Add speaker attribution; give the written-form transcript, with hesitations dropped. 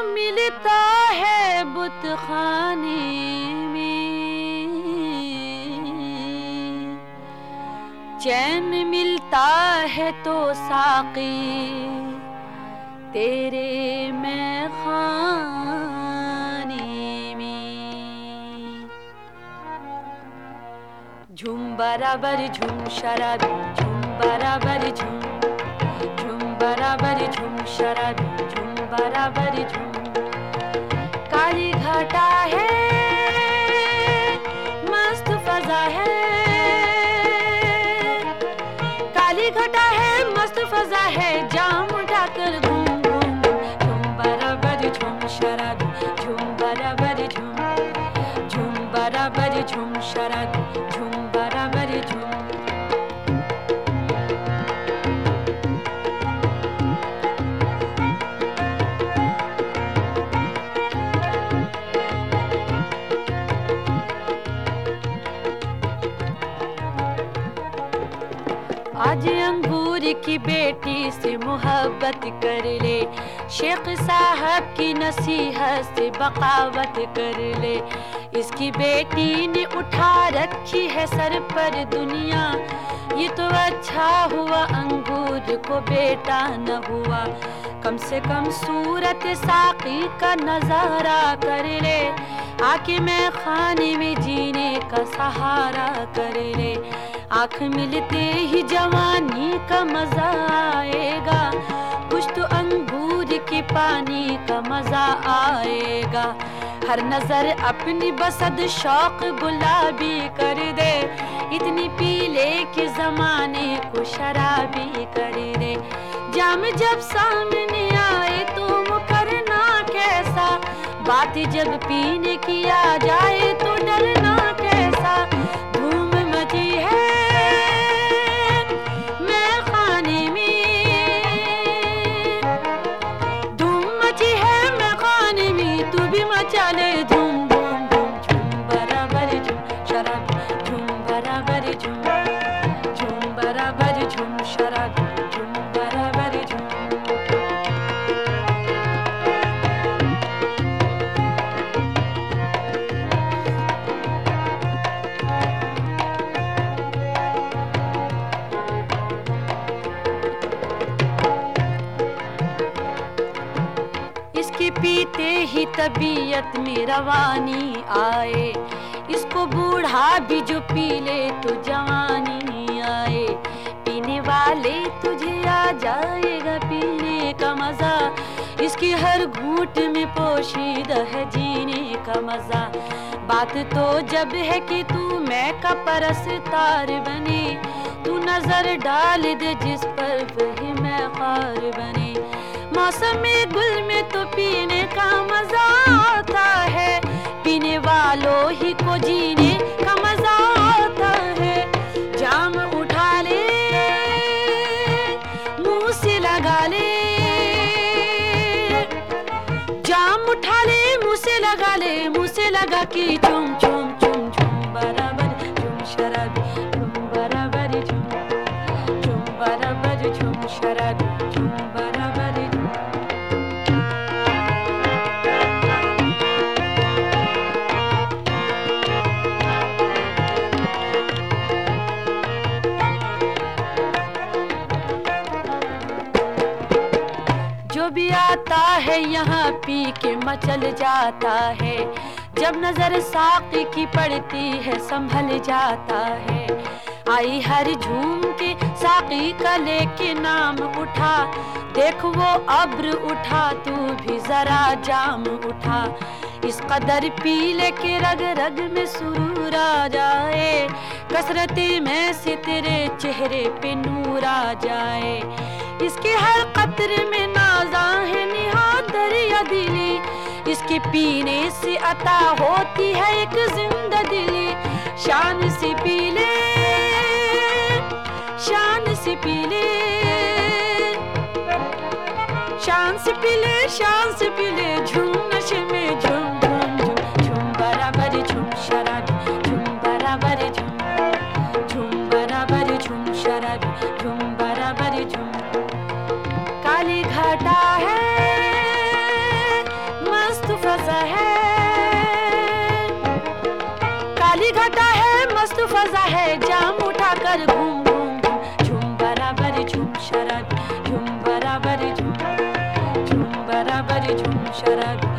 Speaker 1: मिलता है बुतखाने में, चैन मिलता है तो साक़ी तेरे मैं खाने में। झूम बराबर झूम शराबी, झूम बराबर झूम, झूम बराबर झूम शराबी, झूम बराबर झूम। काली घटा है मस्त फजा है, काली घटा है मस्त फजा है, जाम उठाकर घूम घूम झूम बराबर झूम शराबी, झूम बराबर झूम, झूम बराबर झूम शराबी, झूम बराबर झूम। आज अंगूर की बेटी से मोहब्बत कर ले, शेख साहब की नसीहत से बगावत कर ले। इसकी बेटी ने उठा रखी है सर पर दुनिया, ये तो अच्छा हुआ अंगूर को बेटा न हुआ। कम से कम सूरत साकी का नजारा कर ले, आके मैं खाने में जीने का सहारा कर ले। आँख मिलते ही जवानी का मजा आएगा, कुछ तो अंगूर के पानी का मजा आएगा। हर नजर अपनी बसद शौक गुलाबी कर दे, इतनी पीले के जमाने को शराबी कर दे। जाम जब सामने आए तो मुकरना कैसा, बात जब पीने की आ जाए तो डरना कैसा। धूम मची है चले झूम झूम झूम, झूम बराबर झूम शराबी, झूम बराबर झूम, झूम बराबर झूम शराबी, झूम बराबर झूम। इसके पीते ही तबीयत में रवानी आए, इसको बूढ़ा भी जो पी ले तो जवानी आए। पीने वाले तुझे आ जाएगा पीने का मजा, इसकी हर घूंट में पोशीदा है जीने का मजा। बात तो जब है कि तू मैं का परस्तार बने, तू नजर डाल दे जिस पर वही मैं ख्वार बने। मौसम में गुल में तो पीने का मजा आता है, पीने वालों ही को जीने का मजा आता है। जाम उठा ले मुंह से लगा ले, जाम उठा ले मुंह से लगा ले, मुंह से लगा के चूम चूम चूम, झूम बराबर झूम शराबी, झूम बराबर झूम, झूम बराबर झूम शराबी, झूम बराबर झूम। जो भी आता है यहाँ पी के मचल जाता है, जब नजर साकी की पड़ती है संभल जाता है। आई हर झूम के साकी का लेके नाम उठा, देख वो अब्र उठा तू भी जरा जाम उठा। इस कदर पी ले के रग रग में सुरूर आ जाए, कसरती में से तेरे चेहरे पे नूर आ जाए। इसके हर कतरे में नाज़ा है निहात दरिया दिली, इसके पीने से अता होती है एक जिंदा दिली। शान से पी ले, शान से पी ले, शान से पी ले, शान से पी ले। झूम नशे में झूम झूम झूम, झूम बराबर झूम शराबी, झूम बराबर झूम, झूम बराबर झूम शराबी, झूम बराबर झूम। काली घटा है मेरी घटा है मस्त फजा है, जाम उठाकर घूम घूम घूम, झूम बराबर झूम शराब, झूम बराबर झूम, झूम बराबर झूम शराब।